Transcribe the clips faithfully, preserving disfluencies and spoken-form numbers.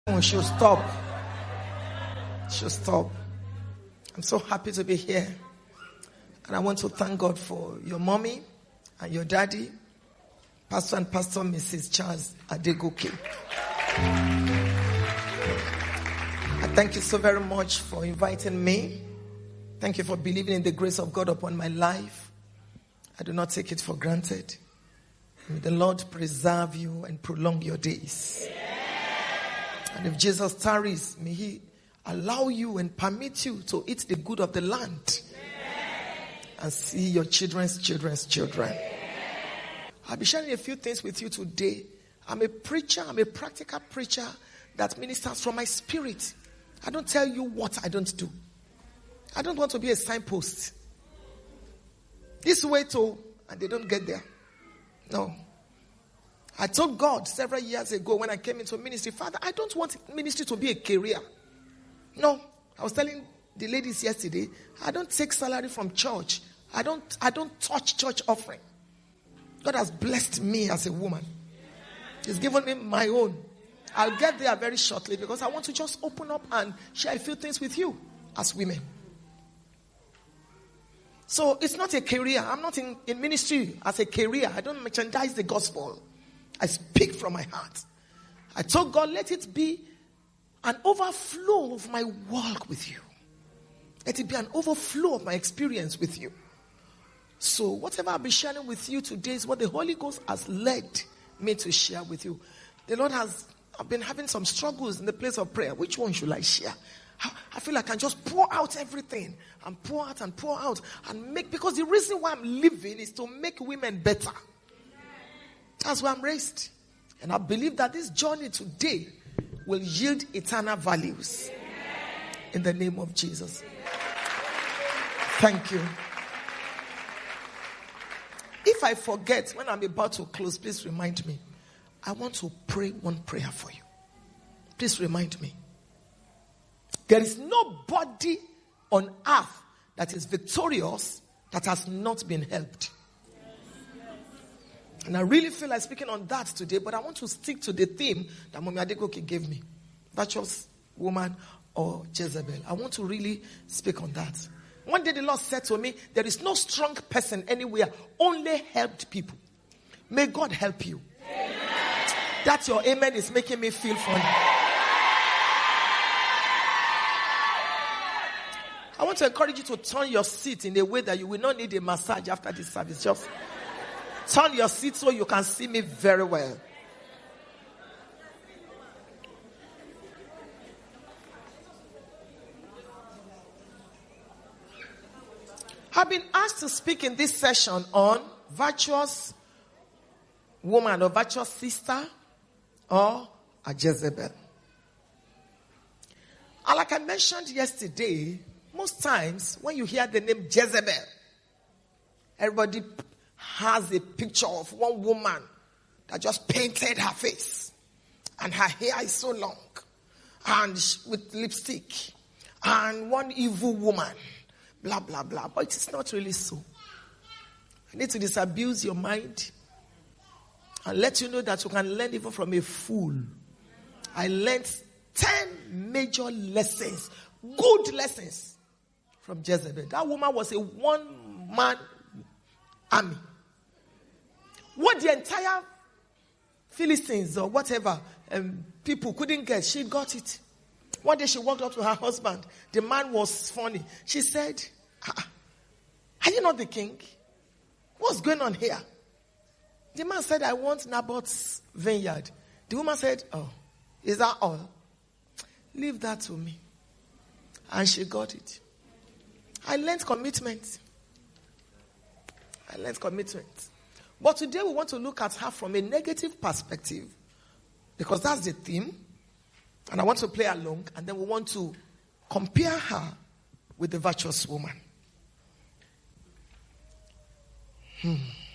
She'll stop. She'll stop. I'm so happy to be here. And I want to thank God for your mommy and your daddy, Pastor and Pastor Missus Charles Adegoke. I thank you so very much for inviting me. Thank you for believing in the grace of God upon my life. I do not take it for granted. May the Lord preserve you and prolong your days. And if Jesus tarries, may he allow you and permit you to eat the good of the land and see your children's children's children. I'll be sharing a few things with you today. I'm a preacher. I'm a practical preacher that ministers from my spirit. I don't tell you what I don't do. I don't want to be a signpost. This way to, and they don't get there. No. I told God several years ago when I came into ministry, Father, I don't want ministry to be a career. No. I was telling the ladies yesterday, I don't take salary from church. I don't, I don't touch church offering. God has blessed me as a woman. He's given me my own. I'll get there very shortly because I want to just open up and share a few things with you as women. So it's not a career. I'm not in, in ministry as a career. I don't merchandise the gospel. I speak from my heart. I told God, let it be an overflow of my walk with you. Let it be an overflow of my experience with you. So whatever I'll be sharing with you today is what the Holy Ghost has led me to share with you. The Lord has, I've been having some struggles in the place of prayer. Which one should I share? I feel like I can just pour out everything and pour out and pour out and make, because the reason why I'm living is to make women better. That's why I'm raised. And I believe that this journey today will yield eternal values. In the name of Jesus. Thank you. If I forget when I'm about to close, please remind me. I want to pray one prayer for you. Please remind me. There is nobody on earth that is victorious that has not been helped. And I really feel like speaking on that today, but I want to stick to the theme that Mommy Adegoke gave me. Virtuous woman or Jezebel. I want to really speak on that. One day the Lord said to me, there is no strong person anywhere, only helped people. May God help you. Amen. That your amen is making me feel funny. I want to encourage you to turn your seat in a way that you will not need a massage after this service. Just turn your seat so you can see me very well. I've been asked to speak in this session on virtuous woman or virtuous sister or a Jezebel. And like I mentioned yesterday, most times when you hear the name Jezebel, everybody has a picture of one woman that just painted her face and her hair is so long and with lipstick and one evil woman, blah, blah, blah. But it's not really so. I need to disabuse your mind and let you know that you can learn even from a fool. I learned ten major lessons, good lessons from Jezebel. That woman was a one-man army. What the entire Philistines or whatever um, people couldn't get, she got it. One day she walked up to her husband. The man was funny. She said, ah, are you not the king? What's going on here? The man said, I want Naboth's vineyard. The woman said, oh, is that all? Leave that to me. And she got it. I learned commitment. I learned commitment. But today we want to look at her from a negative perspective. Because that's the theme. And I want to play along. And then we want to compare her with the virtuous woman. Hmm.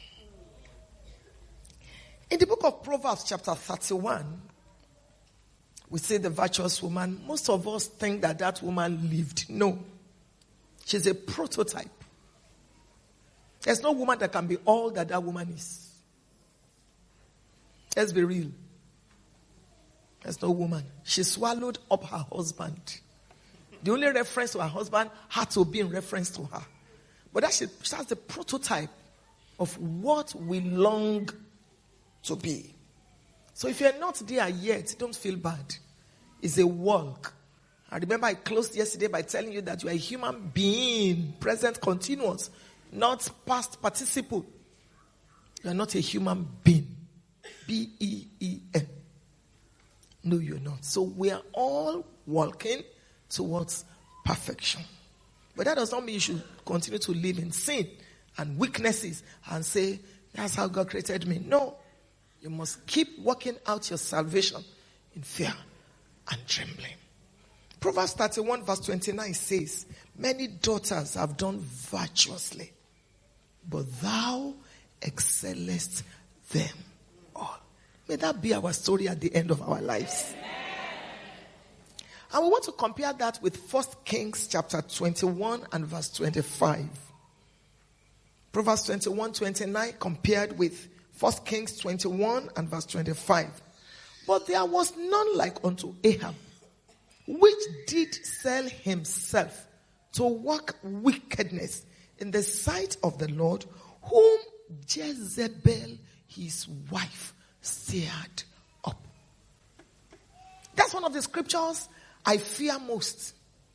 In the book of Proverbs chapter thirty-one, we say the virtuous woman. Most of us think that that woman lived. No. She's a prototype. There's no woman that can be all that that woman is. Let's be real. There's no woman. She swallowed up her husband. The only reference to her husband had to be in reference to her. But that's, a, that's the prototype of what we long to be. So if you're not there yet, don't feel bad. It's a walk. I remember I closed yesterday by telling you that you are a human being, present continuous, not past participle. You are not a human being. B E E N. No, you're not. So we are all walking towards perfection. But that does not mean you should continue to live in sin and weaknesses and say, that's how God created me. No. You must keep working out your salvation in fear and trembling. Proverbs thirty-one verse twenty-nine says, many daughters have done virtuously, but thou excellest them all. May that be our story at the end of our lives. And we want to compare that with First Kings chapter twenty-one and verse twenty-five. Proverbs twenty-one twenty-nine compared with First Kings twenty-one and verse twenty-five. But there was none like unto Ahab, which did sell himself to work wickedness in the sight of the Lord, whom Jezebel, his wife, stirred up. That's one of the scriptures I fear most.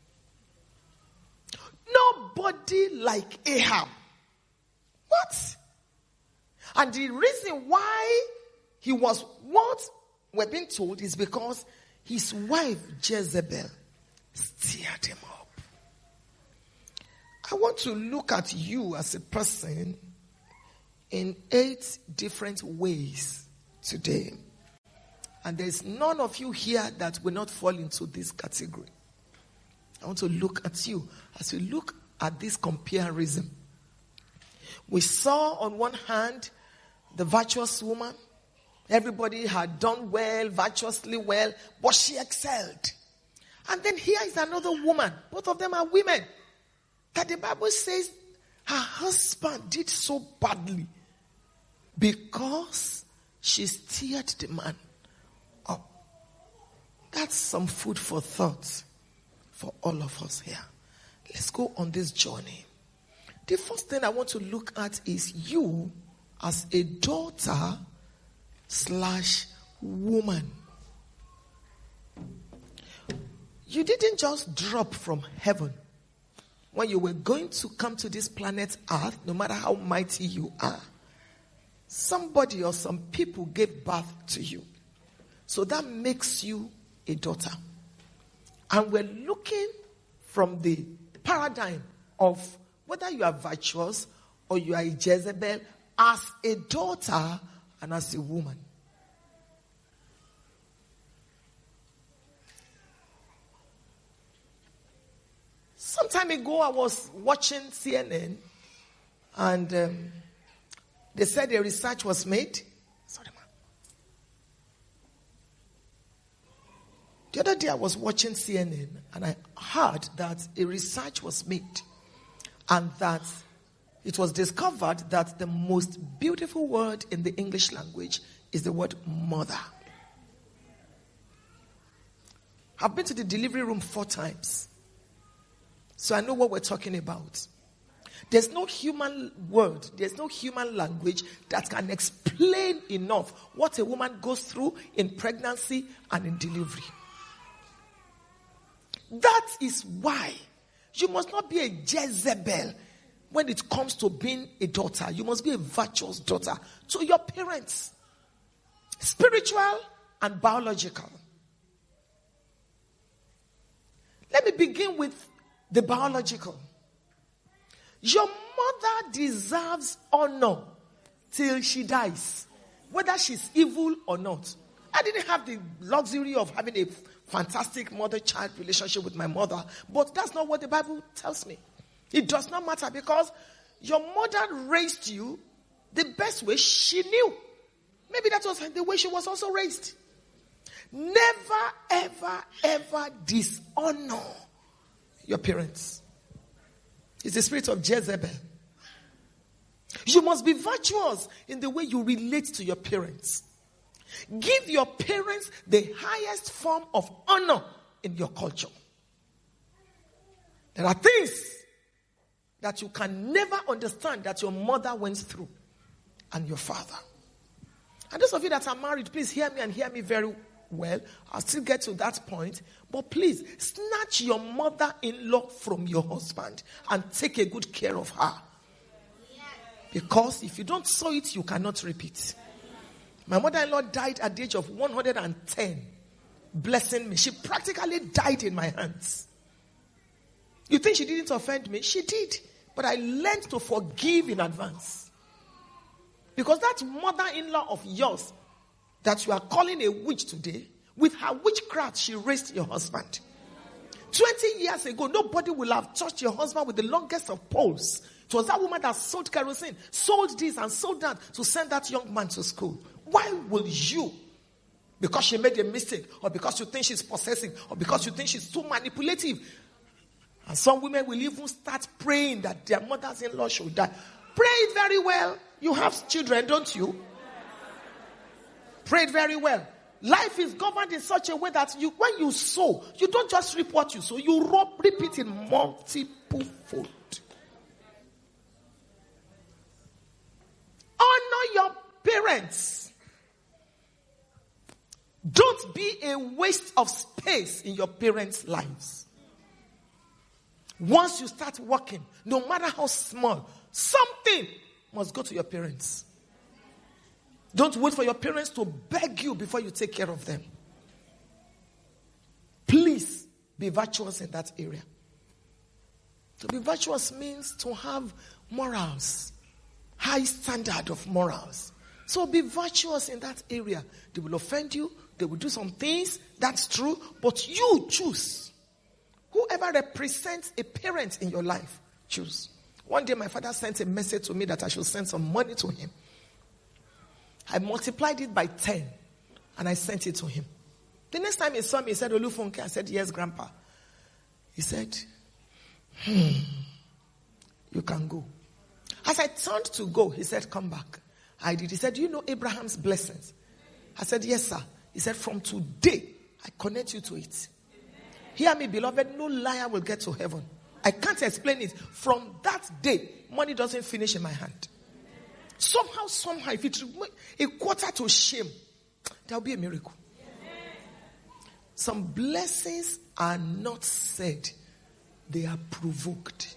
Nobody like Ahab. What? And the reason why he was what we're being told is because his wife Jezebel stirred him up. I want to look at you as a person in eight different ways today. And there's none of you here that will not fall into this category. I want to look at you as we look at this comparison. We saw on one hand the virtuous woman. Everybody had done well, virtuously well, but she excelled. And then here is another woman. Both of them are women. That the Bible says her husband did so badly because she stirred the man up. That's some food for thought for all of us here. Let's go on this journey. The first thing I want to look at is you as a daughter slash woman. You didn't just drop from heaven. When you were going to come to this planet Earth, no matter how mighty you are, somebody or some people gave birth to you. So that makes you a daughter. And we're looking from the paradigm of whether you are virtuous or you are a Jezebel, as a daughter and as a woman. Some time ago, I was watching C N N, and um, they said a research was made. Sorry, man. The other day, I was watching C N N, and I heard that a research was made, and that it was discovered that the most beautiful word in the English language is the word mother. I've been to the delivery room four times. So I know what we're talking about. There's no human word, there's no human language that can explain enough what a woman goes through in pregnancy and in delivery. That is why you must not be a Jezebel when it comes to being a daughter. You must be a virtuous daughter to your parents. Spiritual and biological. Let me begin with the biological. Your mother deserves honor till she dies, whether she's evil or not. I didn't have the luxury of having a fantastic mother-child relationship with my mother, but that's not what the Bible tells me. It does not matter because your mother raised you the best way she knew. Maybe that was the way she was also raised. Never, ever, ever dishonor your parents. It's the spirit of Jezebel. You must be virtuous in the way you relate to your parents. Give your parents the highest form of honor in your culture. There are things that you can never understand that your mother went through and your father. And those of you that are married, please hear me and hear me very well. I'll still get to that point. But please, snatch your mother-in-law from your husband and take a good care of her. Because if you don't sow it, you cannot reap it. My mother-in-law died at the age of one hundred ten, blessing me. She practically died in my hands. You think she didn't offend me? She did. But I learned to forgive in advance. Because that mother-in-law of yours that you are calling a witch today, with her witchcraft, she raised your husband. twenty years ago, nobody will have touched your husband with the longest of poles. It was that woman that sold kerosene, sold this and sold that to send that young man to school. Why will you? Because she made a mistake, or because you think she's possessive, or because you think she's too manipulative. And some women will even start praying that their mothers-in-law should die. Pray it very well. You have children, don't you? Pray it very well. Life is governed in such a way that you, when you sow, you don't just reap what you sow, you reap it in multiple fold. Honor your parents. Don't be a waste of space in your parents' lives. Once you start working, no matter how small, something must go to your parents. Don't wait for your parents to beg you before you take care of them. Please be virtuous in that area. To be virtuous means to have morals, high standard of morals. So be virtuous in that area. They will offend you. They will do some things. That's true. But you choose. Whoever represents a parent in your life, choose. One day my father sent a message to me that I should send some money to him. I multiplied it by ten and I sent it to him. The next time he saw me, he said, Olufunke. I said, yes, Grandpa. He said, hmm, you can go. As I turned to go, he said, come back. I did. He said, do you know Abraham's blessings? I said, yes, sir. He said, from today, I connect you to it. Hear me, beloved, no liar will get to heaven. I can't explain it. From that day, money doesn't finish in my hand. Somehow, somehow, if it's a quarter to shame, there'll be a miracle. Some blessings are not said, they are provoked.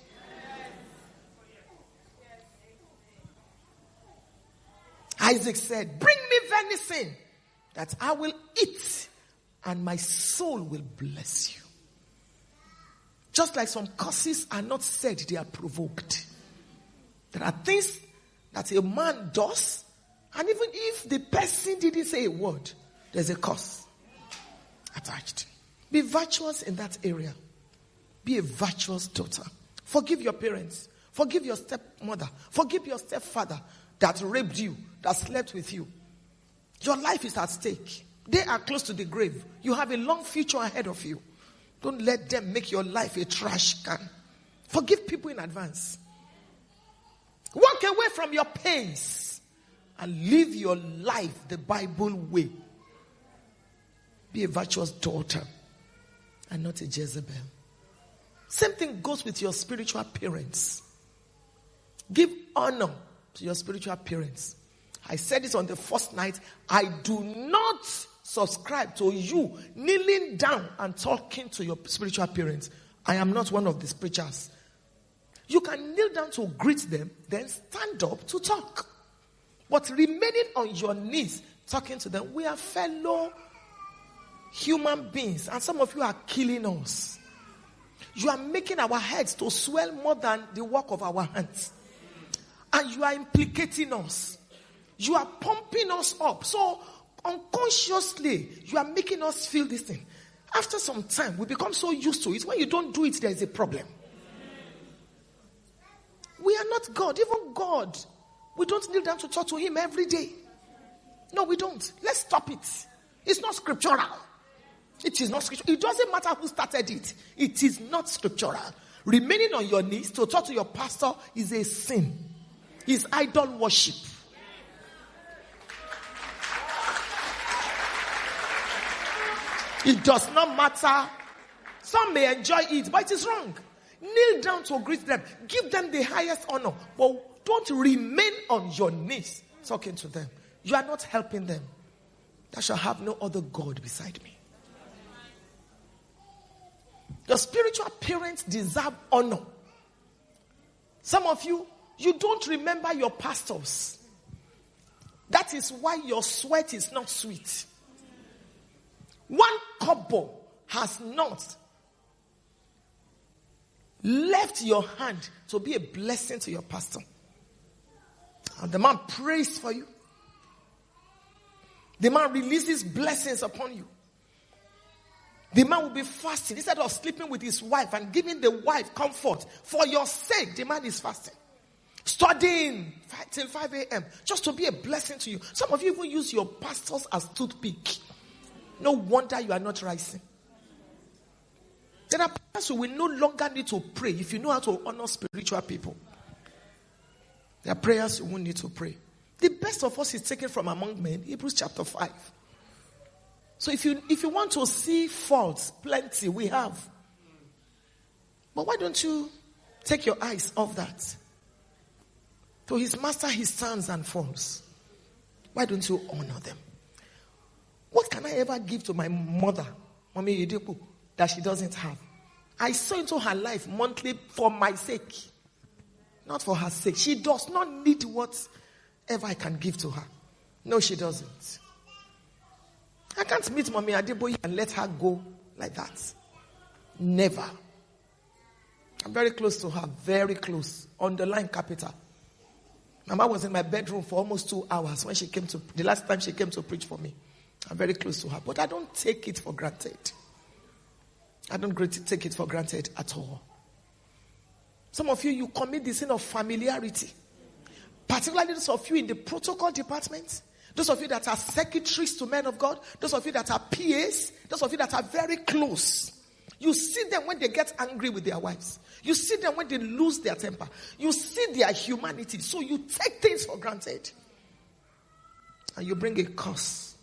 Isaac said, bring me venison that I will eat and my soul will bless you. Just like some curses are not said, they are provoked. There are things that a man does, and even if the person didn't say a word, there's a curse attached. Be virtuous in that area. Be a virtuous daughter. Forgive your parents. Forgive your stepmother. Forgive your stepfather that raped you, that slept with you. Your life is at stake. They are close to the grave. You have a long future ahead of you. Don't let them make your life a trash can. Forgive people in advance. Walk away from your pains and live your life the Bible way. Be a virtuous daughter and not a Jezebel. Same thing goes with your spiritual parents. Give honor to your spiritual parents. I said this on the first night. I do not subscribe to you kneeling down and talking to your spiritual parents. I am not one of these preachers. You can kneel down to greet them, then stand up to talk. But remaining on your knees, talking to them, we are fellow human beings. And some of you are killing us. You are making our heads to swell more than the work of our hands. And you are implicating us. You are pumping us up. So unconsciously, you are making us feel this thing. After some time, we become so used to it. When you don't do it, there is a problem. We are not God. Even God, we don't kneel down to talk to him every day. No, we don't. Let's stop it. It's not scriptural. It is not scriptural. It doesn't matter who started it. It is not scriptural. Remaining on your knees to talk to your pastor is a sin. It's idol worship. It does not matter. Some may enjoy it, but it is wrong. Kneel down to greet them. Give them the highest honor. But don't remain on your knees talking to them. You are not helping them. Thou shalt have no other God beside me. Your spiritual parents deserve honor. Some of you, you don't remember your pastors. That is why your sweat is not sweet. One couple has not left your hand to be a blessing to your pastor. And the man prays for you. The man releases blessings upon you. The man will be fasting. Instead of sleeping with his wife and giving the wife comfort, for your sake, the man is fasting. Studying till five a.m. just to be a blessing to you. Some of you even use your pastors as toothpick. No wonder you are not rising. There are pastors who will no longer need to pray if you know how to honor spiritual people. There are prayers you won't need to pray. The best of us is taken from among men. Hebrews chapter five. So if you if you want to see faults, plenty we have. But why don't you take your eyes off that? To his master he stands and falls. Why don't you honor them? What can I ever give to my mother, Mommy Yedepo, that she doesn't have? I sow into her life monthly for my sake. Not for her sake. She does not need whatever I can give to her. No, she doesn't. I can't meet Mommy Adeboye and let her go like that. Never. I'm very close to her. Very close. Underline capital. Mama was in my bedroom for almost two hours when she came to, the last time she came to preach for me. I'm very close to her. But I don't take it for granted. I don't take it for granted at all. Some of you, you commit the sin of familiarity. Particularly those of you in the protocol department. Those of you that are secretaries to men of God. Those of you that are P As. Those of you that are very close. You see them when they get angry with their wives. You see them when they lose their temper. You see their humanity. So you take things for granted. And you bring a curse.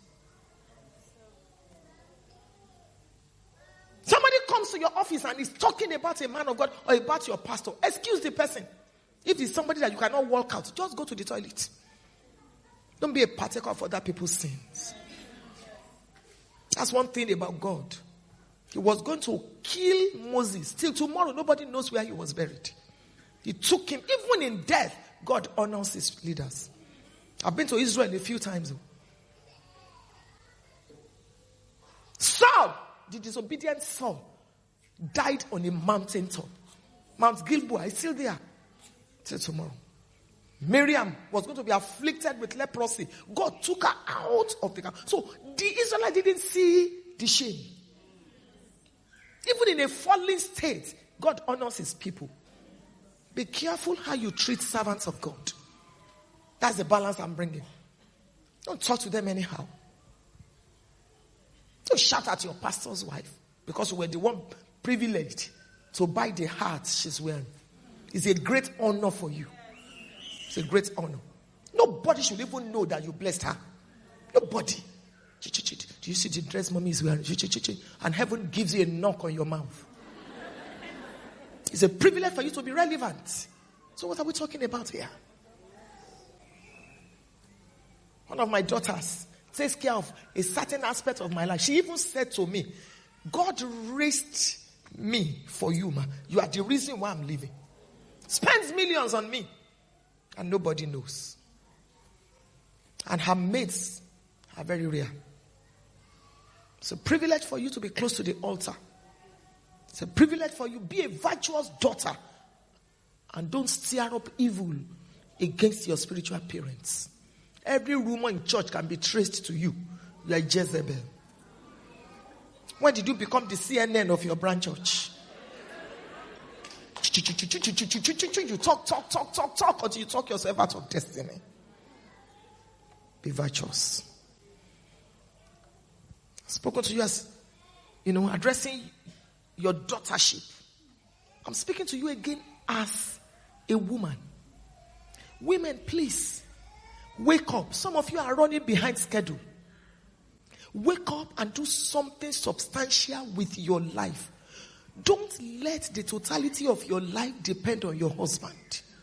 Somebody comes to your office and is talking about a man of God or about your pastor. Excuse the person. If it's somebody that you cannot walk out, just go to the toilet. Don't be a partaker of other people's sins. That's one thing about God. He was going to kill Moses. Till tomorrow, nobody knows where he was buried. He took him. Even in death, God honors his leaders. I've been to Israel a few times. Saul, the disobedient Saul, died on a mountain top. Mount Gilboa is still there. Till tomorrow. Miriam was going to be afflicted with leprosy. God took her out of the camp. So the Israelites didn't see the shame. Even in a fallen state, God honors his people. Be careful how you treat servants of God. That's the balance I'm bringing. Don't talk to them anyhow. Don't shout at your pastor's wife because you were the one privileged to buy the heart she's wearing. It's a great honor for you. It's a great honor. Nobody should even know that you blessed her. Nobody. Do you see the dress mommy is wearing? And heaven gives you a knock on your mouth. It's a privilege for you to be relevant. So what are we talking about here? One of my daughters takes care of a certain aspect of my life. She even said to me, God raised me for you, ma. You are the reason why I'm living. Spends millions on me. And nobody knows. And her mates are very rare. It's a privilege for you to be close to the altar. It's a privilege for you. Be a virtuous daughter. And don't stir up evil against your spiritual parents. Every rumor in church can be traced to you. You are Jezebel. When did you become the C N N of your branch church? You talk, talk, talk, talk, talk until you talk yourself out of destiny. Be virtuous. I've spoken to you as, you know, addressing your daughtership. I'm speaking to you again as a woman. Women, please, wake up. Some of you are running behind schedule. Wake up and do something substantial with your life. Don't let the totality of your life depend on your husband.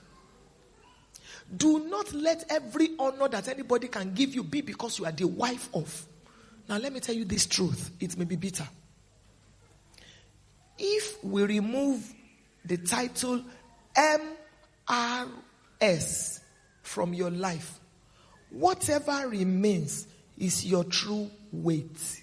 Do not let every honor that anybody can give you be because you are the wife of. Now let me tell you this truth. It may be bitter. If we remove the title M R S from your life, whatever remains is your true weight.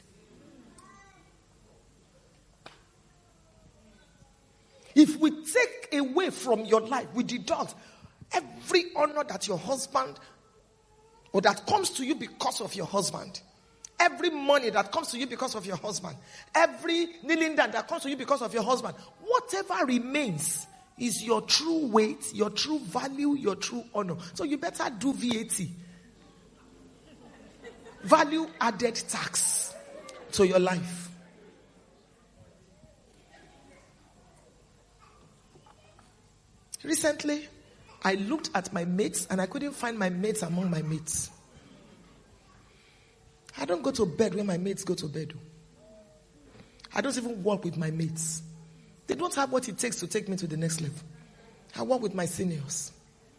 If we take away from your life, we deduct every honor that your husband, or that comes to you because of your husband, every money that comes to you because of your husband, every kneeling down that comes to you because of your husband, whatever remains is your true weight, your true value, your true honor. So you better do V A T. Value added tax to your life. Recently, I looked at my mates and I couldn't find my mates among my mates. I don't go to bed when my mates go to bed. I don't even walk with my mates. They don't have what it takes to take me to the next level. I walk with my seniors.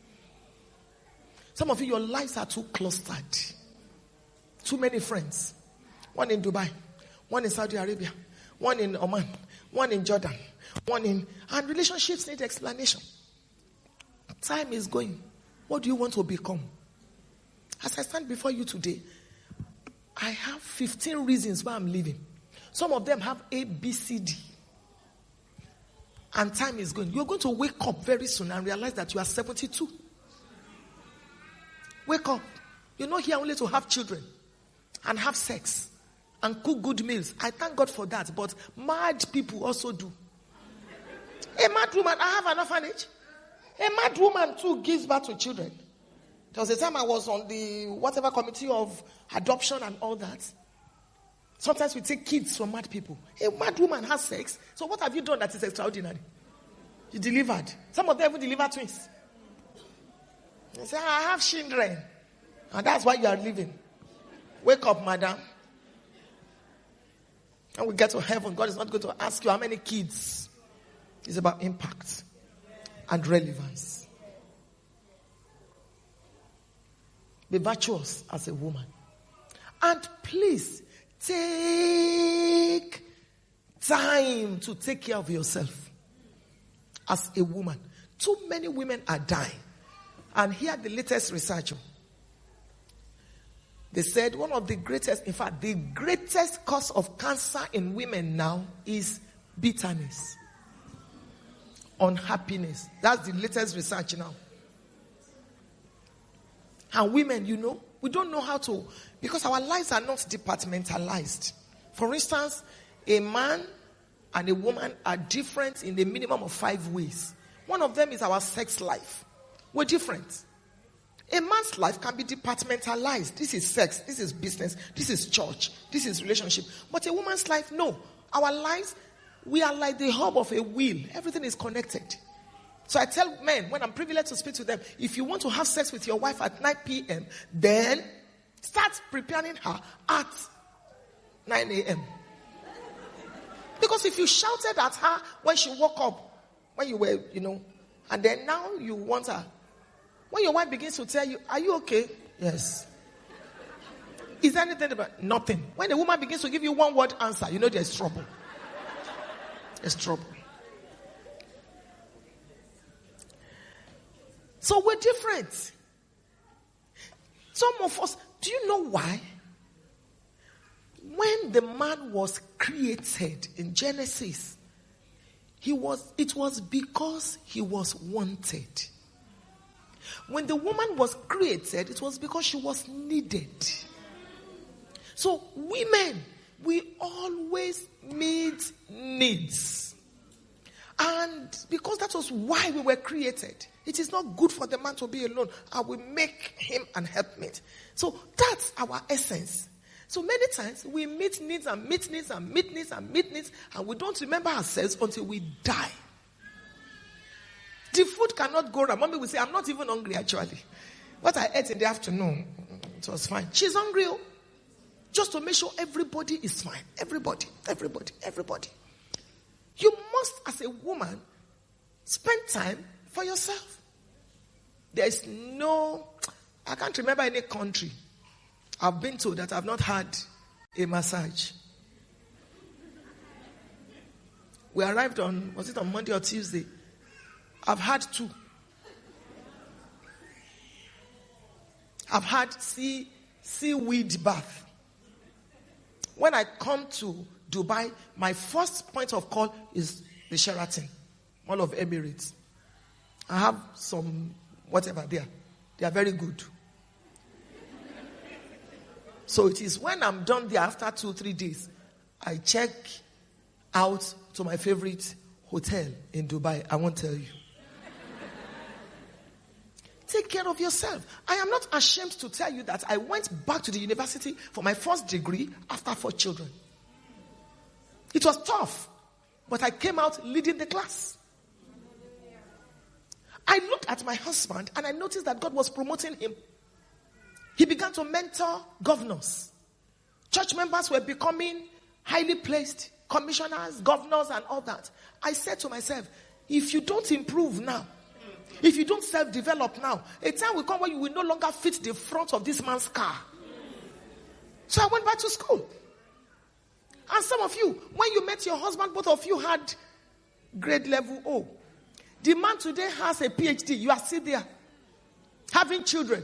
Some of you, your lives are too clustered. Too many friends. One in Dubai, one in Saudi Arabia, one in Oman, one in Jordan, one in... And relationships need explanation. Time is going. What do you want to become? As I stand before you today, I have fifteen reasons why I'm leaving. Some of them have A, B, C, D. And time is going. You're going to wake up very soon and realize that you are seventy-two. Wake up. You're not here only to have children and have sex and cook good meals. I thank God for that. But mad people also do. A mad woman, I have an orphanage. A mad woman too gives birth to children. There was a time I was on the whatever committee of adoption and all that. Sometimes we take kids from mad people. A mad woman has sex. So what have you done that is extraordinary? You delivered. Some of them even deliver twins. They say, I have children. And that's why you are living. Wake up, madam. And we get to heaven. God is not going to ask you how many kids. It's about impact and relevance. Be virtuous as a woman. And please, take time to take care of yourself as a woman. Too many women are dying. And here the latest research. They said one of the greatest, in fact, the greatest cause of cancer in women now is bitterness. Unhappiness. That's the latest research now. And women, you know, we don't know how to, because our lives are not departmentalized. For instance, a man and a woman are different in the minimum of five ways. One of them is our sex life. We're different. A man's life can be departmentalized. This is sex, this is business, this is church, this is relationship. But a woman's life, no. Our lives, we are like the hub of a wheel. Everything is connected. So I tell men, when I'm privileged to speak to them, if you want to have sex with your wife at nine p.m., then start preparing her at nine a.m. Because if you shouted at her when she woke up, when you were, you know, and then now you want her. When your wife begins to tell you, are you okay? Yes. Is there anything about nothing? When the woman begins to give you one word answer, you know there's trouble. There's trouble. So we're different. Some of us, do you know why? When the man was created in Genesis, he was, it was because he was wanted. When the woman was created, it was because she was needed. So women, we always meet needs. And because that was why we were created, it is not good for the man to be alone. I will make him an helpmate. So that's our essence. So many times we meet needs and meet needs and meet needs and meet needs, and we don't remember ourselves until we die. The food cannot go wrong. Mommy will say, I'm not even hungry actually. What I ate in the afternoon, it was fine. She's hungry. just to make sure everybody is fine. Everybody, everybody, everybody. You must, as a woman, spend time for yourself. There is no, I can't remember any country I've been to that I've not had a massage. We arrived on, was it on Monday or Tuesday? I've had two. I've had sea, seaweed bath. When I come to Dubai, my first point of call is the Sheraton, Mall of Emirates. I have some, whatever there. They are very good. So it is when I'm done there after two, three days, I check out to my favorite hotel in Dubai. I won't tell you. Take care of yourself. I am not ashamed to tell you that I went back to the university for my first degree after four children. It was tough, but I came out leading the class. I looked at my husband and I noticed that God was promoting him. He began to mentor governors. Church members were becoming highly placed commissioners, governors, and all that. I said to myself, if you don't improve now, if you don't self-develop now, a time will come when you will no longer fit the front of this man's car. So I went back to school. And some of you, when you met your husband, both of you had grade level O. The man today has a P H D. You are still there, having children.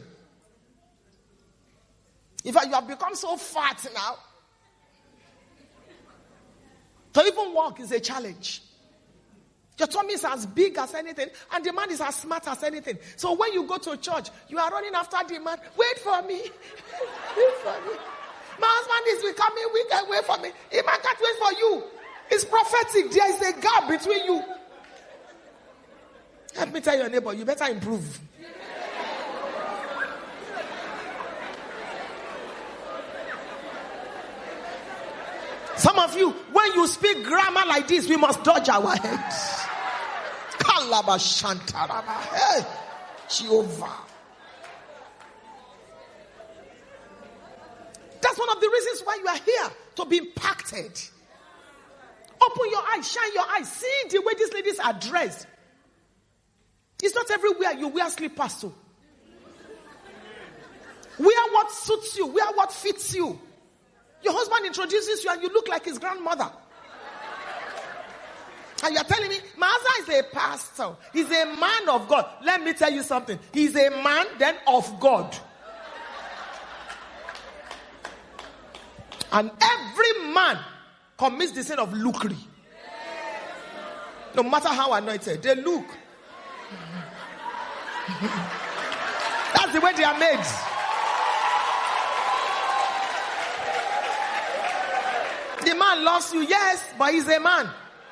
In fact, you have become so fat now. To even walk is a challenge. Your tummy is as big as anything, and the man is as smart as anything. So when you go to church, you are running after the man. Wait for me. Wait for me. My husband is becoming weak and wait for me. The man can't wait for you. It's prophetic. There is a gap between you. Let me tell your neighbor, you better improve. Some of you, when you speak grammar like this, we must dodge our heads. Kalabashantaraba. Hey, Jehovah. That's one of the reasons why you are here, to be impacted. Open your eyes, shine your eyes. See the way these ladies are dressed. It's not everywhere you wear slippers to. Wear what suits you. Wear what fits you. Your husband introduces you and you look like his grandmother. And you're telling me, my husband is a pastor. He's a man of God. Let me tell you something. He's a man then of God. And every man commits the sin of lookery. No matter how anointed, they look. That's the way they are made. The man loves you, yes, but he's a man.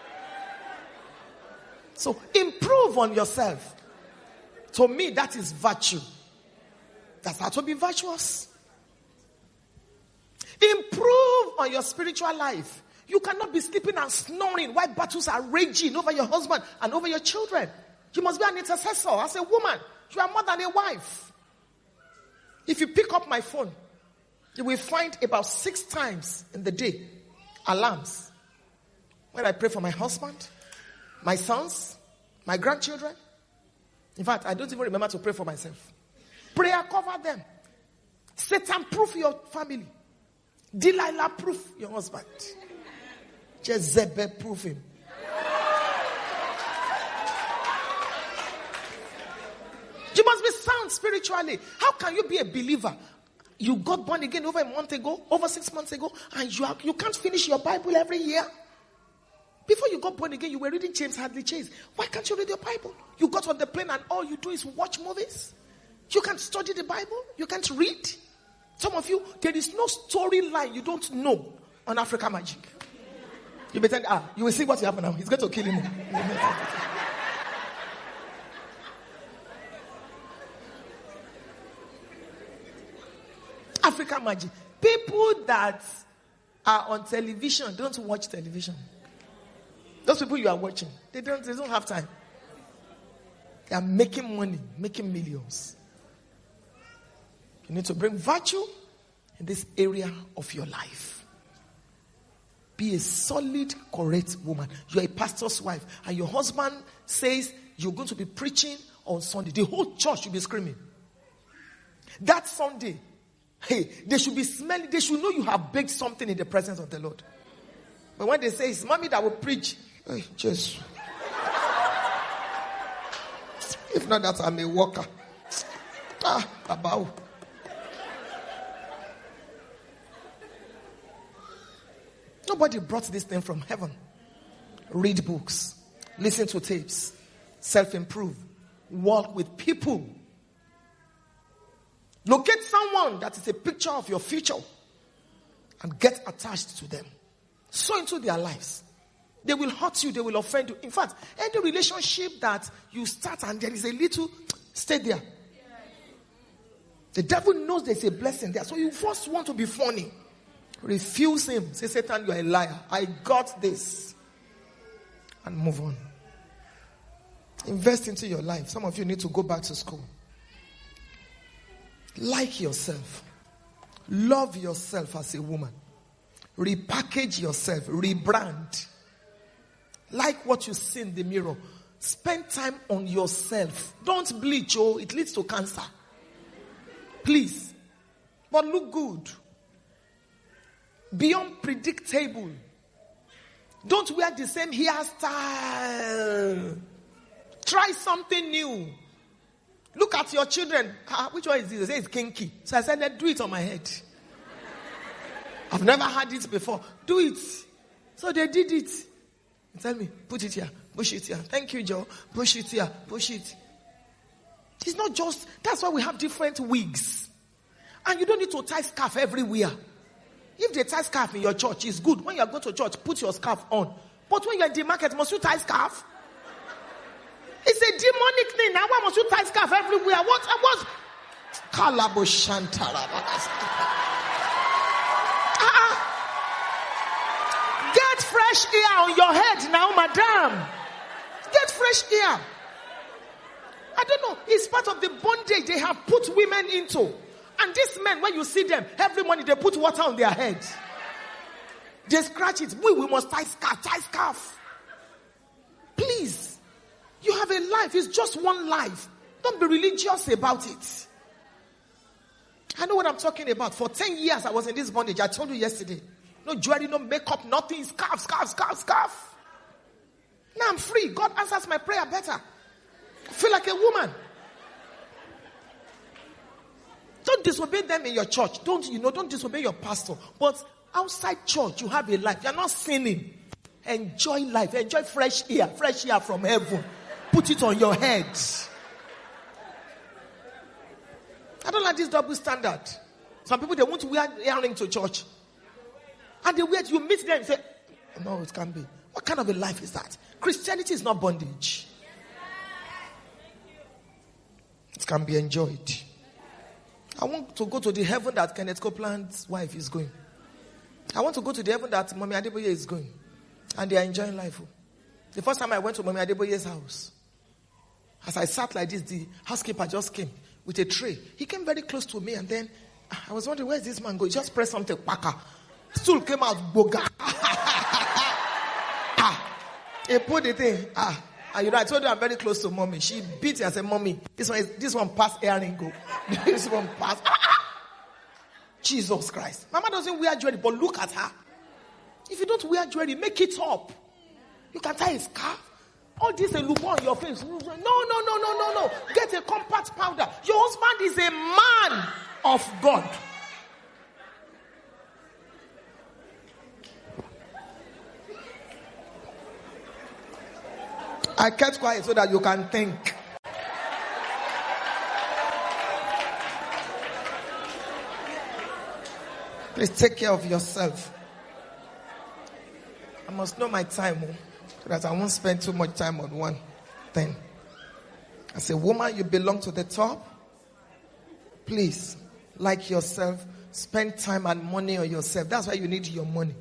So improve on yourself. To me, that is virtue. That's how to be virtuous. Improve on your spiritual life. You cannot be sleeping and snoring while battles are raging over your husband and over your children. You must be an intercessor. As a woman, you are more than a wife. If you pick up my phone, you will find about six times in the day alarms. When I pray for my husband, my sons, my grandchildren. In fact, I don't even remember to pray for myself. Prayer cover them. Satan proof your family. Delilah proof your husband. Jezebel proof him. You must be sound spiritually. How can you be a believer? You got born again over a month ago, over six months ago, and you are, you can't finish your Bible every year. Before you got born again, you were reading James Hadley Chase. Why can't you read your Bible? You got on the plane and all you do is watch movies. You can't study the Bible. You can't read. Some of you, there is no storyline you don't know on Africa Magic. You pretend, ah, you will see what will happen now. He's going to kill him. Africa Magic. People that are on television don't watch television. Those people you are watching, they don't, they don't have time. They are making money, making millions. You need to bring virtue in this area of your life. Be a solid, correct woman. You're a pastor's wife, and your husband says you're going to be preaching on Sunday. The whole church should be screaming. That Sunday, hey, they should be smelling. They should know you have baked something in the presence of the Lord. But when they say it's mommy that will preach, hey, Jesus. If not that, I'm a worker. Ah, about. Nobody brought this thing from heaven. Read books, listen to tapes, self-improve, walk with people. Locate someone that is a picture of your future and get attached to them. Sow into their lives. They will hurt you, they will offend you. In fact, any relationship that you start and there is a little, stay there. The devil knows there's a blessing there. So you first want to be funny. Refuse him. Say, Satan, you are a liar. I got this. And move on. Invest into your life. Some of you need to go back to school. Like yourself. Love yourself as a woman. Repackage yourself. Rebrand. Like what you see in the mirror. Spend time on yourself. Don't bleach, oh. It leads to cancer. Please. But look good. Be unpredictable. Don't wear the same hairstyle. Try something new. Look at your children. Ah, which one is this? They say it's kinky. So I said, let's do it on my head. I've never had it before. Do it. So they did it. Tell me, put it here, push it here. Thank you, Joe. Push it here, push it. It's not just, that's why we have different wigs. And you don't need to tie scarf everywhere. If they tie scarf in your church, it's good. When you are going to church, put your scarf on. But when you're in the market, must you tie scarf? It's a demonic thing. Now why must you tie scarf everywhere? What was Kalabo Shantara? Get fresh air on your head now, madam. Get fresh air. I don't know. It's part of the bondage they have put women into. And these men, when you see them, every morning they put water on their head. They scratch it. We, we must tie scarf, tie scarf. Please. You have a life. It's just one life. Don't be religious about it. I know what I'm talking about. For ten years I was in this bondage. I told you yesterday. No jewelry, no makeup, nothing. Scarf, scarf, scarf, scarf. Now I'm free. God answers my prayer better. I feel like a woman. Don't disobey them in your church. Don't, you know, don't disobey your pastor. But outside church, you have a life. You're not sinning. Enjoy life. Enjoy fresh air. Fresh air from heaven. Put it on your head. I don't like this double standard. Some people, they want to wear earring to church. And they wear, you meet them and say, no, it can't be. What kind of a life is that? Christianity is not bondage. It can be enjoyed. I want to go to the heaven that Kenneth Copeland's wife is going. I want to go to the heaven that Mommy Adeboye is going. And they are enjoying life. The first time I went to Mommy Adeboye's house, as I sat like this, the housekeeper just came with a tray. He came very close to me and then I was wondering, where is this man going? He just pressed something, paka. Stool came out, boga. ah, he put the thing. Ah, and you know, I told you I'm very close to mommy. She beat it and said, mommy, this one is, this one passed earring go. This one passed. Ah! Jesus Christ. Mama doesn't wear jewelry, but look at her. If you don't wear jewelry, make it up. You can tie a scarf. All this a look on your face. No, no, no, no, no, no, no. Get a compact powder. Your husband is a man of God. I kept quiet so that you can think. Please take care of yourself. I must know my time, so that I won't spend too much time on one thing. As a woman, you belong to the top. Please, like yourself, spend time and money on yourself. That's why you need your money.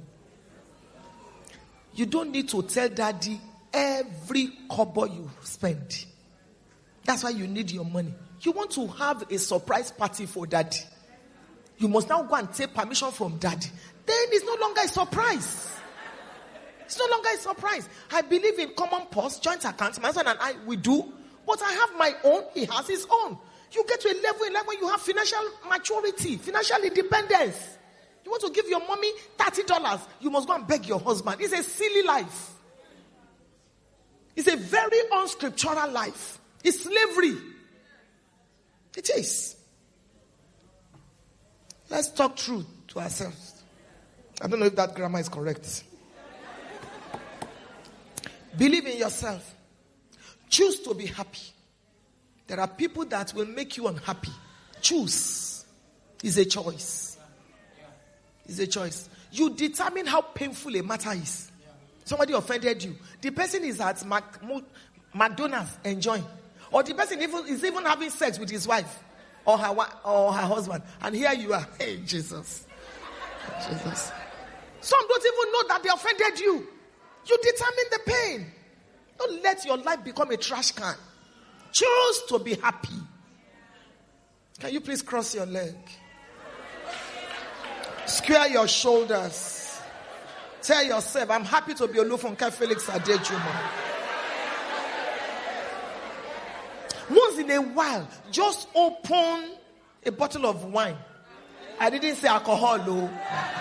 You don't need to tell daddy every kobo you spend. That's why you need your money. You want to have a surprise party for daddy. You must now go and take permission from daddy. Then it's no longer a surprise. It's no longer a surprise. I believe in common purse, joint accounts. My husband and I, we do. But I have my own. He has his own. You get to a level in life when you have financial maturity, financial independence. You want to give your mommy thirty dollars. You must go and beg your husband. It's a silly life. It's a very unscriptural life. It's slavery. It is. Let's talk truth to ourselves. I don't know if that grammar is correct. Believe in yourself. Choose to be happy. There are people that will make you unhappy. Choose. It's a choice. It's a choice. You determine how painful a matter is. Somebody offended you. The person is at Mac- McDonald's enjoying. Or the person even, is even having sex with his wife. Or her, or her husband. And here you are. Hey, Jesus. Jesus. Some don't even know that they offended you. You determine the pain. Don't let your life become a trash can. Choose to be happy. Can you please cross your leg? Square your shoulders. Tell yourself, I'm happy to be Olufunke Felix Adejuma. Once in a while, just open a bottle of wine. I didn't say alcohol, though.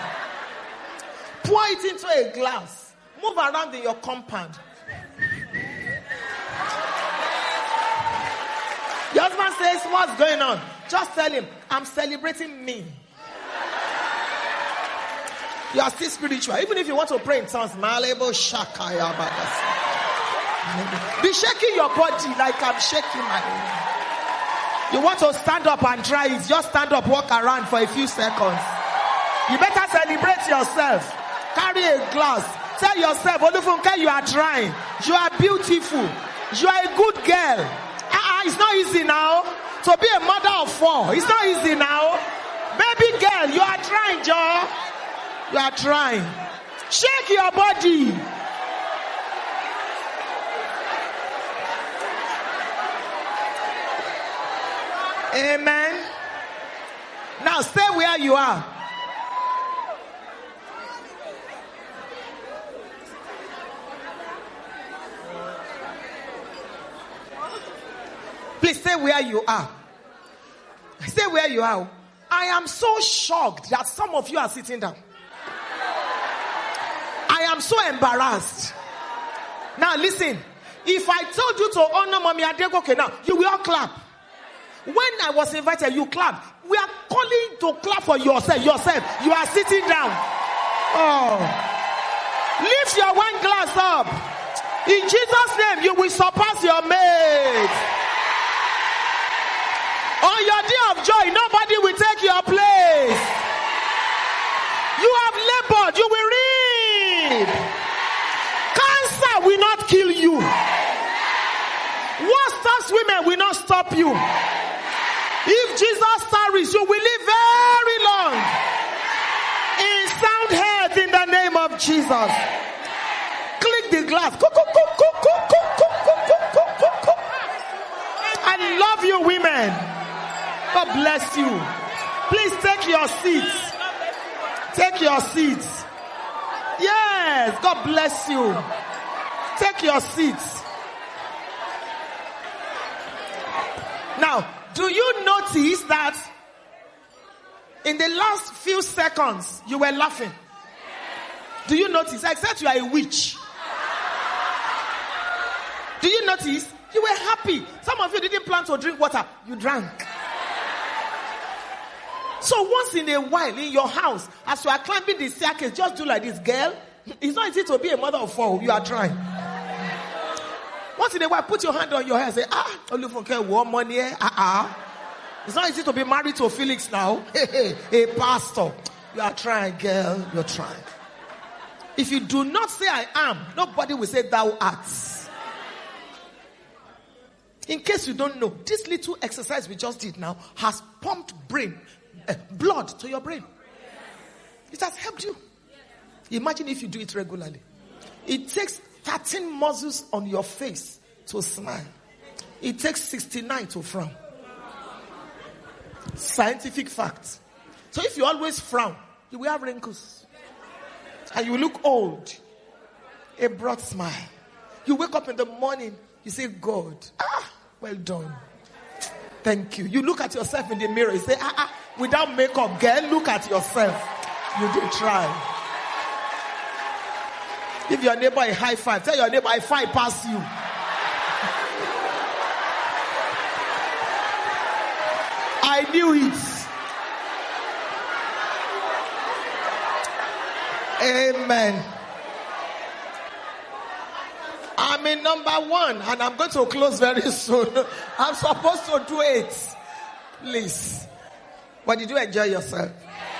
Pour it into a glass. Move around in your compound. Your husband says, what's going on? Just tell him, I'm celebrating me. You are still spiritual. Even if you want to pray in tongues, be shaking your body like I'm shaking my own. You want to stand up and try it, just stand up, walk around for a few seconds. You better celebrate yourself. Carry a glass. Tell yourself, Olufunke, you are trying. You are beautiful. You are a good girl. Uh-uh, it's not easy now to be a mother of four. It's not easy now. Baby girl, you are trying, Joe. You are trying. Shake your body. Amen. Now stay where you are. Please stay where you are. Stay where you are. I am so shocked that some of you are sitting down. I am so embarrassed. Now listen. If I told you to honor Mommy Adegoke now, you will all clap. When I was invited, you clap. We are calling to clap for yourself. Yourself. You are sitting down. Oh. Lift your wine glass up. In Jesus' name, you will surpass your mate. On your day of joy, nobody will take your place. You have labored, you will reap. Cancer will not kill you. Worst women will not stop you. If Jesus tarries, you will live very long in sound health in the name of Jesus. Click the glass. I love you, women. God bless you. Please take your seats. Take your seats. Yes, God bless you. Take your seats. Now, do you notice that in the last few seconds you were laughing? Do you notice? Except you are a witch. Do you notice? You were happy. Some of you didn't plan to drink water. You drank. So once in a while in your house, as you are climbing the staircase, just do like this, girl. It's not easy to be a mother of four. You are trying. Once in a while, put your hand on your head and say, ah, Olufunke, one money, ah, ah. It's not easy to be married to Felix now. Hey, hey, a pastor. You are trying, girl. You're trying. If you do not say I am, nobody will say thou art. In case you don't know, this little exercise we just did now has pumped brain, uh, blood to your brain. It has helped you. Imagine if you do it regularly. It takes thirteen muscles on your face to smile. It takes sixty-nine to frown. Scientific fact. So if you always frown, you will have wrinkles. And you will look old. A broad smile. You wake up in the morning, you say, God, ah, well done. Thank you. You look at yourself in the mirror, you say, ah, ah, without makeup, girl, look at yourself. You did try. Give your neighbor a high five. Tell your neighbor, I five past you. I knew it. Amen. I'm in number one and I'm going to close very soon. I'm supposed to do it. Please. But did you enjoy yourself?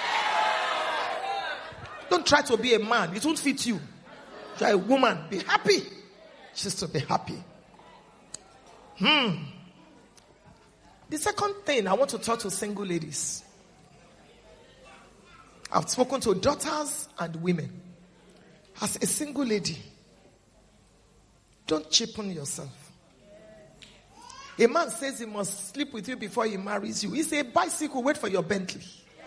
Don't try to be a man. It won't fit you. You're a woman. Be happy. Just to be happy. Hmm. The second thing I want to talk to single ladies. I've spoken to daughters and women. As a single lady, don't cheapen yourself. A man says he must sleep with you before he marries you. He's a bicycle. Wait for your Bentley.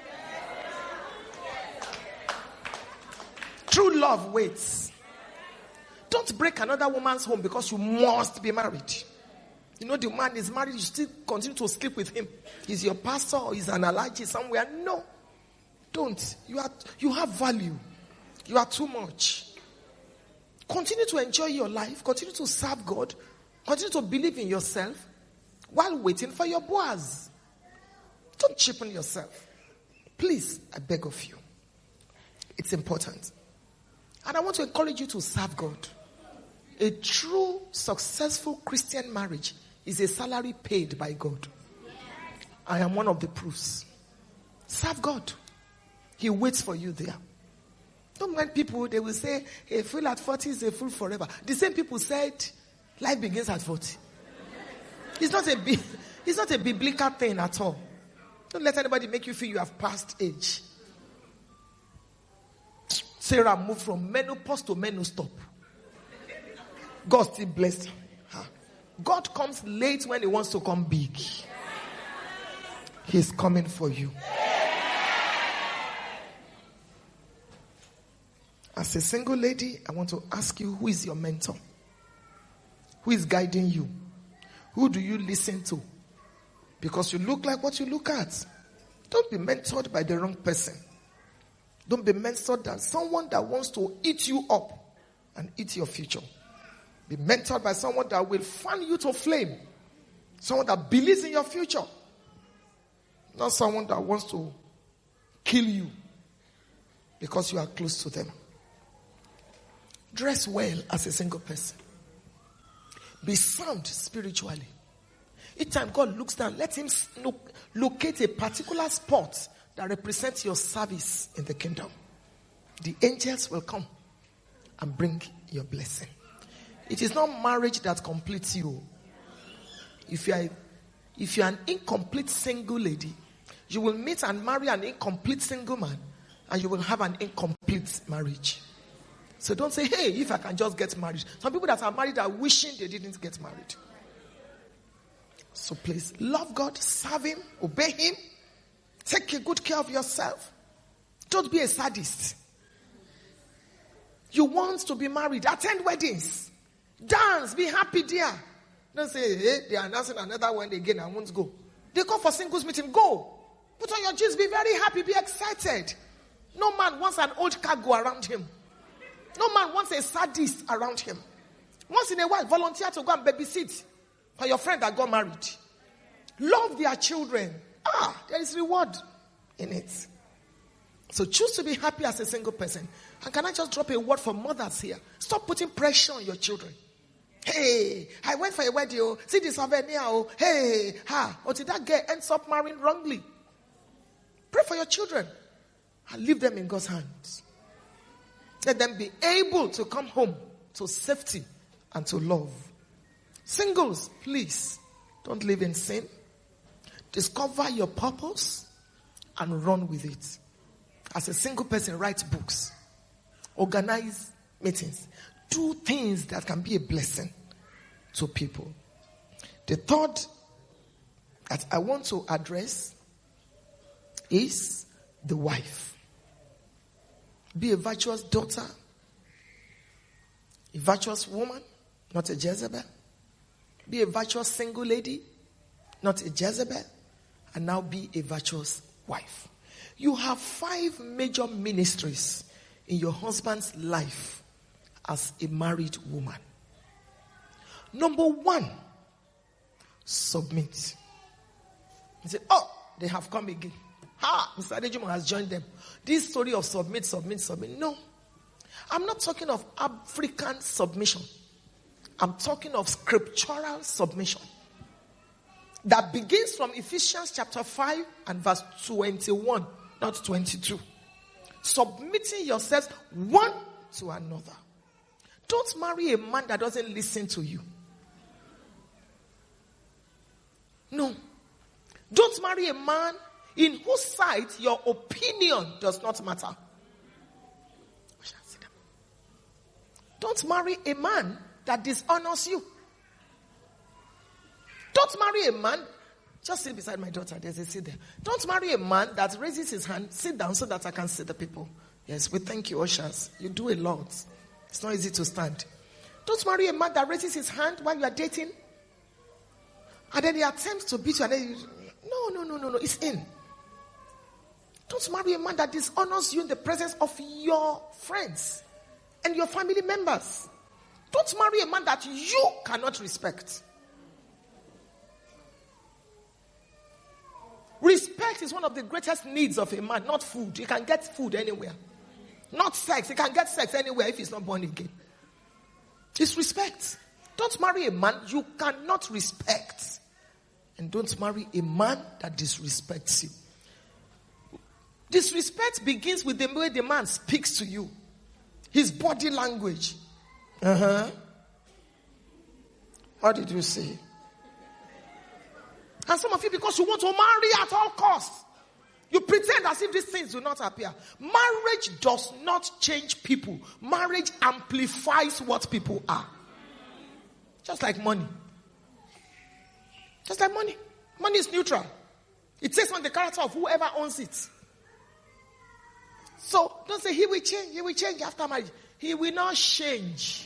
True love waits. Don't break another woman's home because you must be married. You know the man is married, you still continue to sleep with him. He's your pastor or he's an allergy somewhere. No. Don't. You are you have value. You are too much. Continue to enjoy your life. Continue to serve God. Continue to believe in yourself while waiting for your Boaz. Don't cheapen yourself. Please, I beg of you. It's important. And I want to encourage you to serve God. A true, successful Christian marriage is a salary paid by God. I am one of the proofs. Serve God. He waits for you there. Don't mind people, they will say, a fool at forty is a fool forever. The same people said, life begins at forty. It's not a, it's not a biblical thing at all. Don't let anybody make you feel you have passed age. Sarah moved from menopause to menostop. God still blessed her. God comes late when he wants to come big. He's coming for you. As a single lady, I want to ask you, who is your mentor? Who is guiding you? Who do you listen to? Because you look like what you look at. Don't be mentored by the wrong person. Don't be mentored by someone that wants to eat you up and eat your future. Be mentored by someone that will fan you to flame. Someone that believes in your future. Not someone that wants to kill you because you are close to them. Dress well as a single person. Be sound spiritually. Each time God looks down, let him look, locate a particular spot that represents your service in the kingdom. The angels will come and bring your blessing. It is not marriage that completes you. If you are, if you are an incomplete single lady, you will meet and marry an incomplete single man, and you will have an incomplete marriage. So don't say, hey, if I can just get married. Some people that are married are wishing they didn't get married. So please, love God, serve him, obey him, take a good care of yourself. Don't be a sadist. You want to be married, attend weddings. Dance, be happy dear. Don't say, hey, they are announcing another one again, I won't go. They call for singles meeting, go. Put on your jeans, be very happy, be excited. No man wants an old cargo around him. No man wants a sadist around him. Once in a while, volunteer to go and babysit for your friend that got married. Love their children. Ah, there is reward in it. So choose to be happy as a single person. And can I just drop a word for mothers here? Stop putting pressure on your children. Hey, I went for a wedding. Oh, see this souvenir. Oh, hey, ha. Or did that girl ends up marrying wrongly? Pray for your children and leave them in God's hands. Let them be able to come home to safety and to love. Singles, please, don't live in sin. Discover your purpose and run with it. As a single person, write books. Organize meetings. Do things that can be a blessing to people. The third that I want to address is the wife. Be a virtuous daughter, a virtuous woman, not a Jezebel. Be a virtuous single lady, not a Jezebel. And now be a virtuous wife. You have five major ministries in your husband's life as a married woman. Number one, submit. You say, oh, they have come again. Ha, Mister Adejimo has joined them. This story of submit, submit, submit. No. I'm not talking of African submission. I'm talking of scriptural submission. That begins from Ephesians chapter five and verse twenty-one, not twenty-two. Submitting yourselves one to another. Don't marry a man that doesn't listen to you. No. Don't marry a man in whose sight your opinion does not matter. Don't marry a man that dishonors you. Don't marry a man, just sit beside my daughter, there's a seat there. Don't marry a man that raises his hand, sit down so that I can see the people. Yes, we thank you, ushers. You do a lot. It's not easy to stand. Don't marry a man that raises his hand while you are dating. And then he attempts to beat you and then you, no, no, no, no, no, it's in. Don't marry a man that dishonors you in the presence of your friends and your family members. Don't marry a man that you cannot respect. Respect is one of the greatest needs of a man, not food. You can get food anywhere. Not sex. You can get sex anywhere if he's not born again. It's respect. Don't marry a man you cannot respect. And don't marry a man that disrespects you. Disrespect begins with the way the man speaks to you. His body language. Uh-huh. What did you say? And some of you, because you want to marry at all costs, you pretend as if these things do not appear. Marriage does not change people. Marriage amplifies what people are. Just like money. Just like money. Money is neutral. It takes on the character of whoever owns it. So don't say he will change. He will change after marriage. He will not change.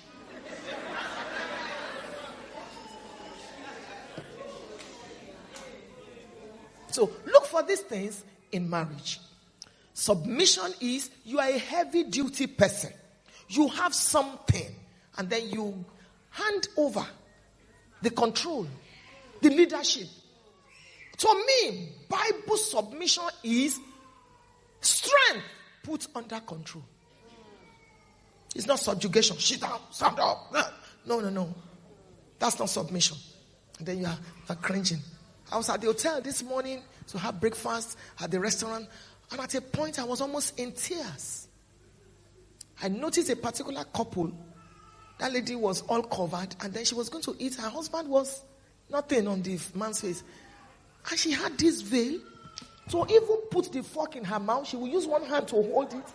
So look for these things in marriage. Submission is you are a heavy duty person. You have something and then you hand over the control, the leadership. To me, Bible submission is strength put under control. It's not subjugation. Sit down, stand up. No, no, no. That's not submission. And then you are, you are cringing. I was at the hotel this morning to have breakfast at the restaurant. And at a point, I was almost in tears. I noticed a particular couple. That lady was all covered. And then she was going to eat. Her husband was nothing on the man's face. And she had this veil. So even put the fork in her mouth, she would use one hand to hold it.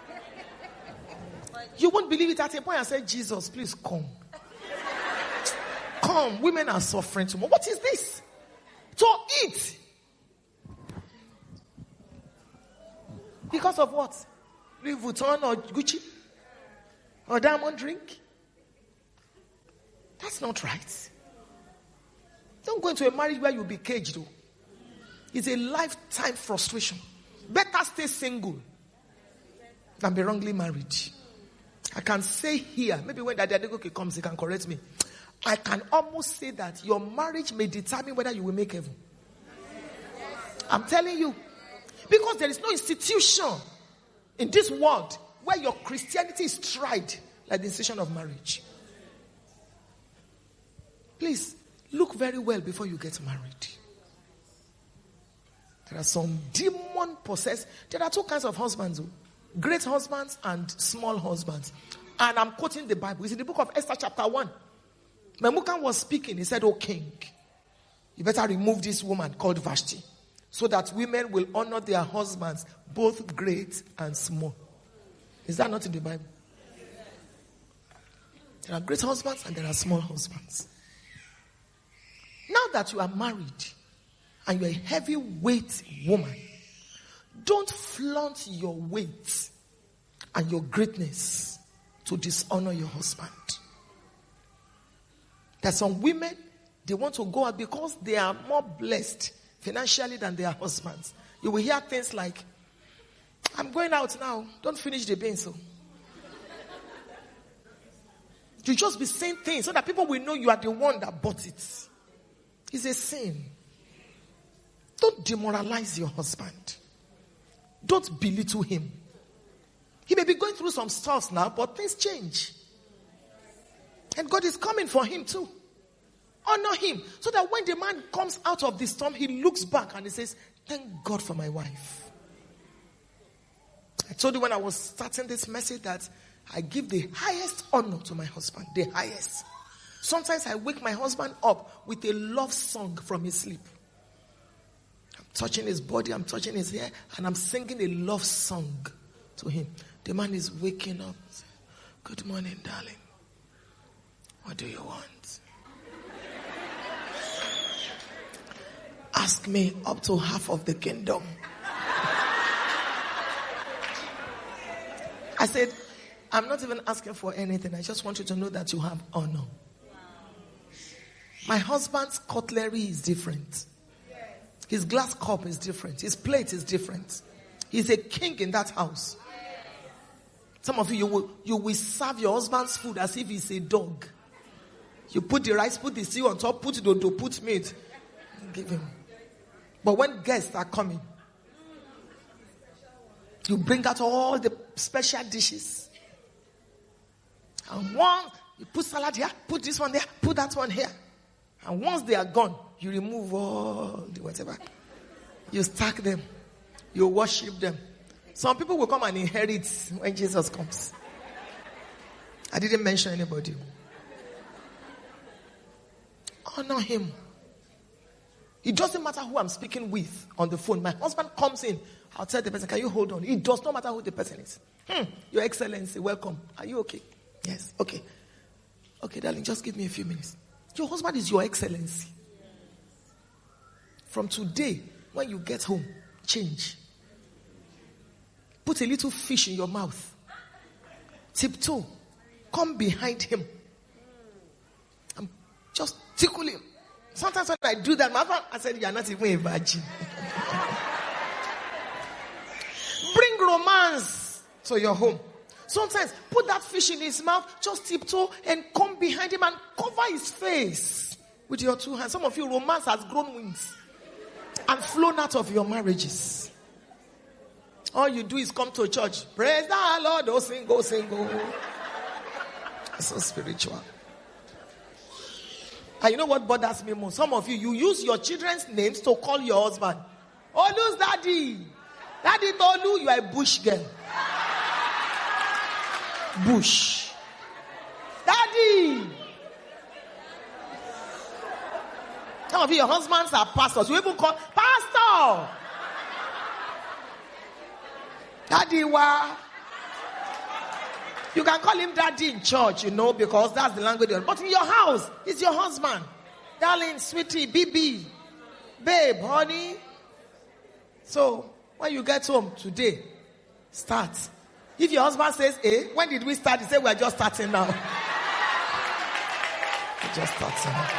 You won't believe it. At a point, I said, Jesus, please come. Come. Women are suffering too much. What is this? To eat. Because of what? Louis Vuitton or Gucci? Or diamond drink? That's not right. Don't go into a marriage where you'll be caged though. It's a lifetime frustration. Better stay single than be wrongly married. I can say here, maybe when Daddy Adegoke comes, he can correct me. I can almost say that your marriage may determine whether you will make heaven. I'm telling you. Because there is no institution in this world where your Christianity is tried like the institution of marriage. Please, look very well before you get married. There are some demon-possessed. There are two kinds of husbands. Great husbands and small husbands. And I'm quoting the Bible. It's in the book of Esther chapter one. Memucan was speaking. He said, "O king, you better remove this woman called Vashti so that women will honor their husbands, both great and small." Is that not in the Bible? There are great husbands and there are small husbands. Now that you are married and you're a heavyweight woman, Don't flaunt your weight and your greatness to dishonor your husband. There's some women, they want to go out because they are more blessed financially than their husbands. You will hear things like, I'm going out now. Don't finish the beans. So. You just be saying things so that people will know you are the one that bought it. It's a sin. Don't demoralize your husband. Don't belittle him. He may be going through some stuff now, but things change. And God is coming for him too. Honor him so that when the man comes out of the storm, he looks back and he says, thank God for my wife. I told you when I was starting this message that I give the highest honor to my husband. The highest. Sometimes I wake my husband up with a love song from his sleep. I'm touching his body, I'm touching his hair, and I'm singing a love song to him. The man is waking up. Good morning, darling. What do you want? Ask me up to half of the kingdom. I said, I'm not even asking for anything. I just want you to know that you have honor. My husband's cutlery is different. His glass cup is different. His plate is different. He's a king in that house. Some of you, you will, you will serve your husband's food as if he's a dog. You put the rice, put the stew on top, put dodo, put meat. Give him. But when guests are coming, you bring out all the special dishes. And one, you put salad here, put this one there, put that one here. And once they are gone, you remove all the whatever. You stack them. You worship them. Some people will come and inherit when Jesus comes. I didn't mention anybody. Honor him. It doesn't matter who I'm speaking with on the phone. My husband comes in. I'll tell the person, can you hold on? It does not matter who the person is. Hmm, Your Excellency, welcome. Are you okay? Yes, okay. Okay, darling, just give me a few minutes. Your husband is your Excellency. From today, when you get home, change. Put a little fish in your mouth. Tiptoe. Come behind him. And just tickle him. Sometimes when I do that, my husband, I said, you are not even a virgin. Bring romance to your home. Sometimes put that fish in his mouth, just tiptoe and come behind him and cover his face with your two hands. Some of you, romance has grown wings and flown out of your marriages. All you do is come to church. Praise the Lord. Oh, sing, go, sing, go. It's so spiritual. And you know what bothers me most? Some of you, you use your children's names to call your husband. Olu's daddy. Daddy Tolu, you are a bush girl. Bush. Daddy. Some of you, your husbands are pastors. You even call pastor. Daddy, wa. You can call him daddy in church, you know, because that's the language. But in your house, he's your husband. Darling, sweetie, baby, babe, honey. So, when you get home today, start. If your husband says, eh, when did we start? He said, we're just starting now. We're just starting.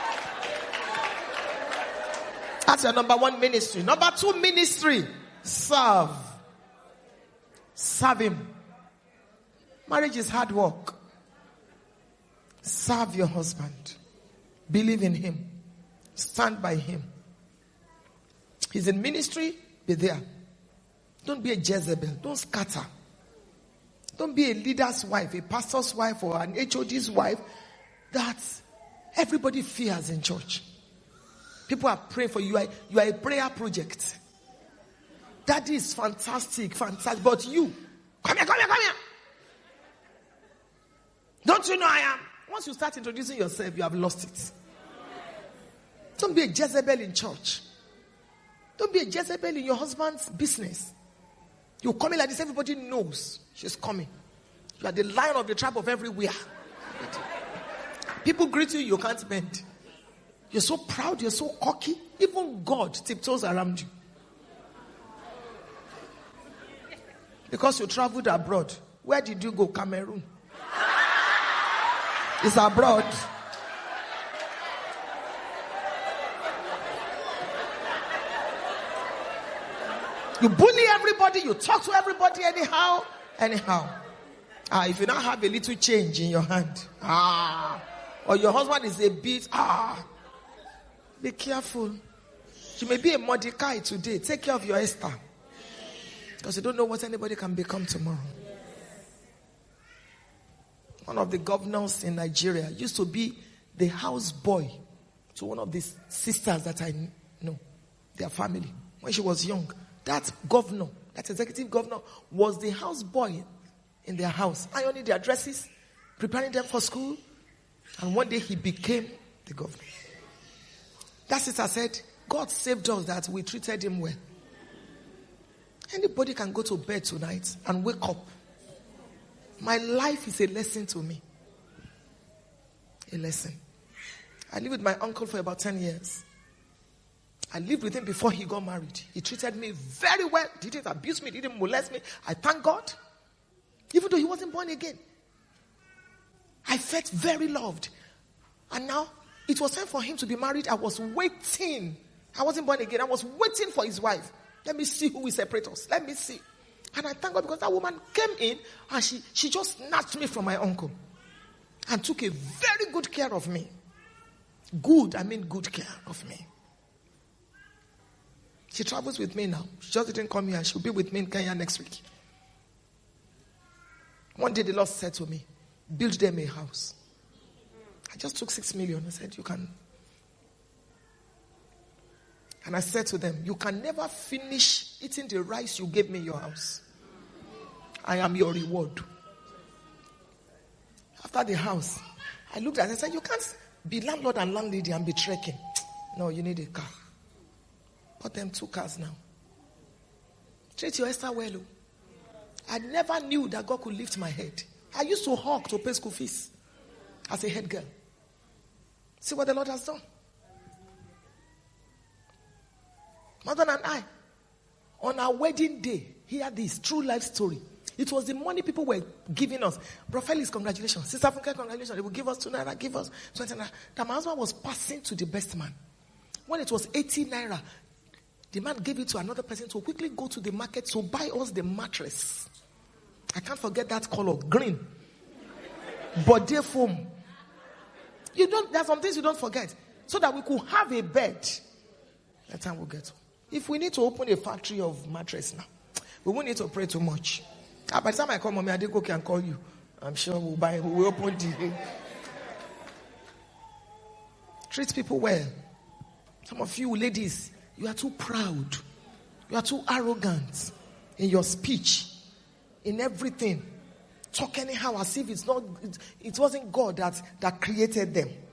That's your number one ministry. Number two ministry, serve. Serve him. Marriage is hard work. Serve your husband. Believe in him. Stand by him. He's in ministry, be there. Don't be a Jezebel. Don't scatter. Don't be a leader's wife, a pastor's wife, or an H O D's wife that everybody fears in church. People are praying for you. You are, you are a prayer project. That is fantastic, fantastic. But you, come here, come here, come here. Don't you know I am? Once you start introducing yourself, you have lost it. Don't be a Jezebel in church. Don't be a Jezebel in your husband's business. You come in like this, everybody knows she's coming. You are the lion of the tribe of everywhere. People greet you, you can't bend. You're so proud, you're so cocky. Even God tiptoes around you. Because you traveled abroad. Where did you go? Cameroon. It's abroad. You bully everybody. You talk to everybody anyhow. Anyhow. Ah, if you don't have a little change in your hand. Ah. Or your husband is a bit. Ah. Be careful. You may be a Mordecai today. Take care of your Esther. Because you don't know what anybody can become tomorrow. One of the governors in Nigeria used to be the house boy to one of the sisters that I know, their family, when she was young. That governor, that executive governor, was the house boy in their house, ironing their dresses, preparing them for school. And one day he became the governor. That sister said, God saved us that we treated him well. Anybody can go to bed tonight and wake up. My life is a lesson to me. A lesson. I lived with my uncle for about ten years. I lived with him before he got married. He treated me very well. Didn't abuse me, didn't molest me. I thank God. Even though he wasn't born again. I felt very loved. And now, it was time for him to be married. I was waiting. I wasn't born again. I was waiting for his wife. Let me see who will separate us. Let me see. And I thank God because that woman came in and she, she just snatched me from my uncle. And took a very good care of me. Good, I mean good care of me. She travels with me now. She just didn't come here. She'll be with me in Kenya next week. One day the Lord said to me, build them a house. I just took six million. I said, you can. And I said to them, you can never finish eating the rice you gave me in your house. I am your reward. After the house, I looked at it and said, you can't be landlord and landlady and be trekking. No, you need a car. Bought them two cars now. Treat your Esther well. I never knew that God could lift my head. I used to hawk to pay school fees as a head girl. See what the Lord has done. Mother and I, on our wedding day, hear this true life story. It was the money people were giving us. Bro Felix, congratulations. Sister Funke, congratulations. They will give us two naira, give us twenty naira. That my husband was passing to the best man. When it was eighty naira, the man gave it to another person to quickly go to the market to buy us the mattress. I can't forget that color, green. Body foam. You don't, there are some things you don't forget. So that we could have a bed. That time we'll get to. If we need to open a factory of mattress now, we won't need to pray too much. Ah, by the time I call Mommy Adeko can call you. I'm sure we'll buy, we'll open the. Treat people well. Some of you ladies, you are too proud. You are too arrogant in your speech, in everything. Talk anyhow as if it's not, it, it wasn't God that, that created them.